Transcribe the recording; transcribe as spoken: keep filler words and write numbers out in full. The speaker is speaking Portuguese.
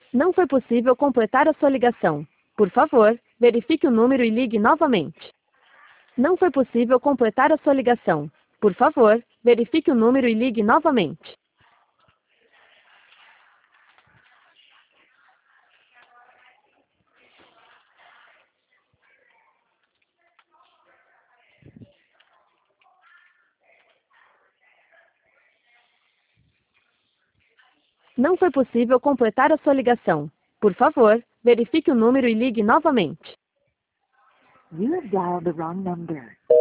Não foi possível completar a sua ligação. Por favor, verifique o número e ligue novamente. Não foi possível completar a sua ligação. Por favor, verifique o número e ligue novamente. Não foi possível completar a sua ligação. Por favor, verifique o número e ligue novamente. You have dialed the wrong number.